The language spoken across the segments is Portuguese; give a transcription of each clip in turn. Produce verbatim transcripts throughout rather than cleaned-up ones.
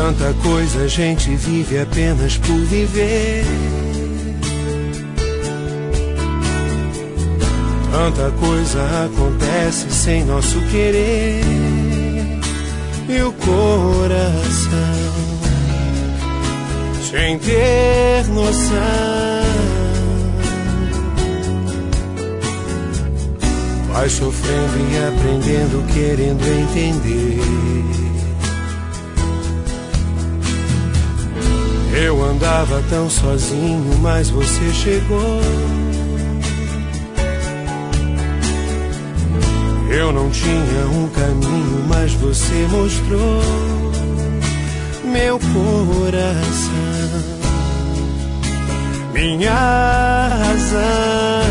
Tanta coisa a gente vive apenas por viver. Tanta coisa acontece sem nosso querer. E o coração, sem ter noção, vai sofrendo e aprendendo, querendo entender. Eu andava tão sozinho, mas você chegou. Eu não tinha um caminho, mas você mostrou. Meu coração, minha razão,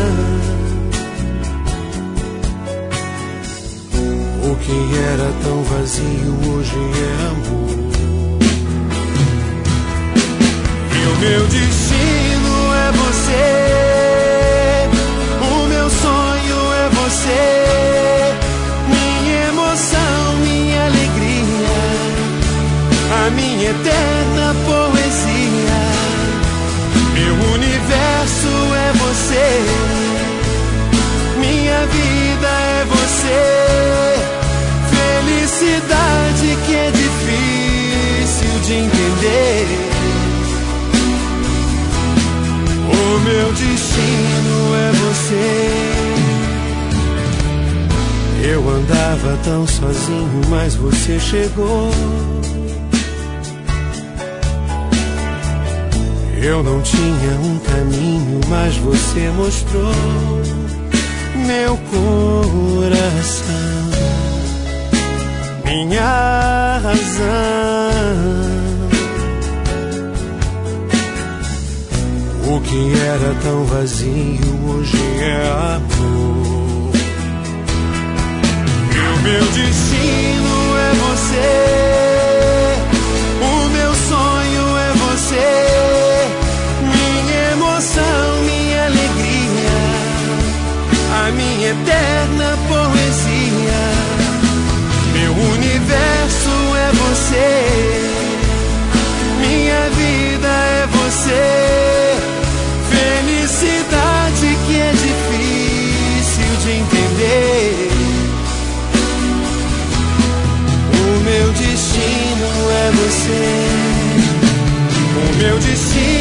o que era tão vazio hoje é amor. E o meu destino é você, o meu sonho é você. A minha eterna poesia, meu universo é você, minha vida é você. Felicidade que é difícil de entender. O meu destino é você. Eu andava tão sozinho, mas você chegou. Eu não tinha um caminho, mas você mostrou. Meu coração, minha razão, o que era tão vazio hoje é amor. E o meu destino é você, o meu sonho é você. Minha alegria, a minha eterna poesia, meu universo é você, minha vida é você. Felicidade que é difícil de entender. O meu destino é você, o meu destino